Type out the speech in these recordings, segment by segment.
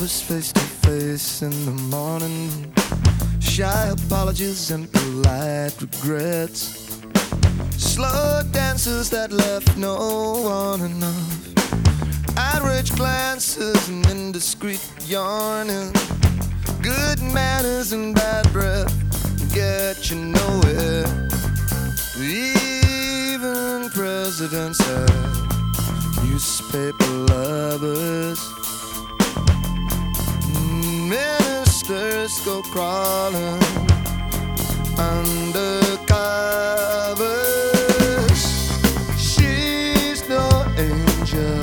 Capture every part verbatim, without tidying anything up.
us face to face in the morning. Shy apologies and polite regrets. Slow dances that left no one enough. Outraged glances and indiscreet yarning. Good manners and bad breath get you nowhere. Even presidents have newspaper lovers. Ministers go crawling under covers. She's no angel,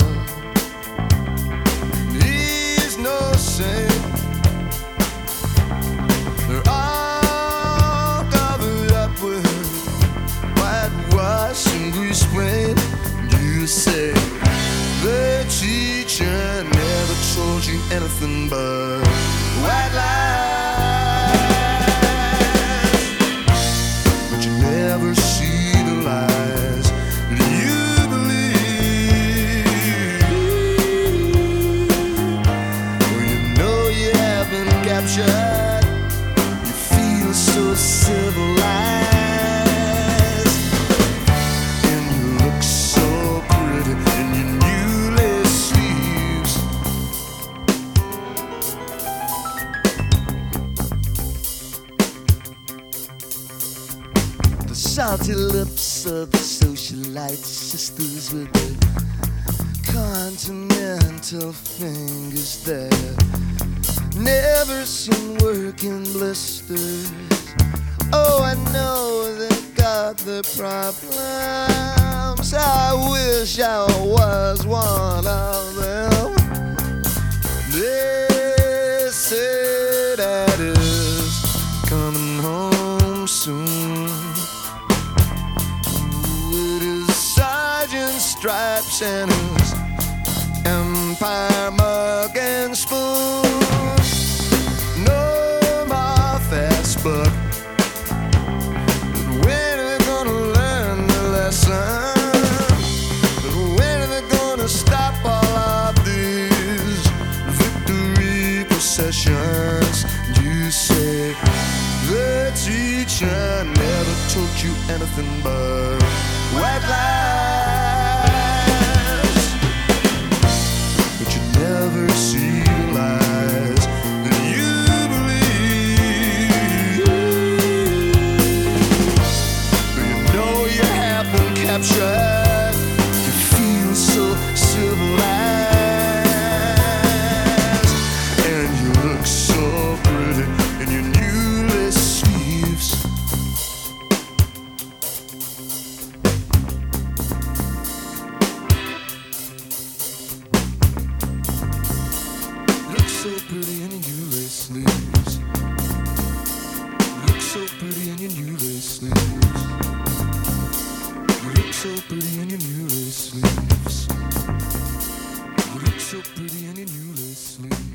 he's no saint. They're all covered up with whitewash and grease paint. You say the teacher never told you anything but white lies, but you never see the lies that you believe. Well, you know you have been captured. You feel so civilized, and you look so pretty in your new lace sleeves. The salty lips of the socialite sisters with their continental fingers there. Never seen work in blisters. Oh, I know they've got their problems. I wish I was one of them. They say that is coming home soon with his sergeant stripes and his Empire mug and spoon. No more fast buck. But when are they gonna learn the lesson? But when are they gonna stop all of these victory processions? You say the teacher never taught you anything but white lies, but you never see the lies that you believe. You know you have been captured. You feel so civilized, and you look so pretty in your new lace sleeves. Look so pretty in your new lace sleeves. Look so pretty in your new lace sleeves. You look so pretty in your new lace sleeves. You look so pretty in your new lace sleeves.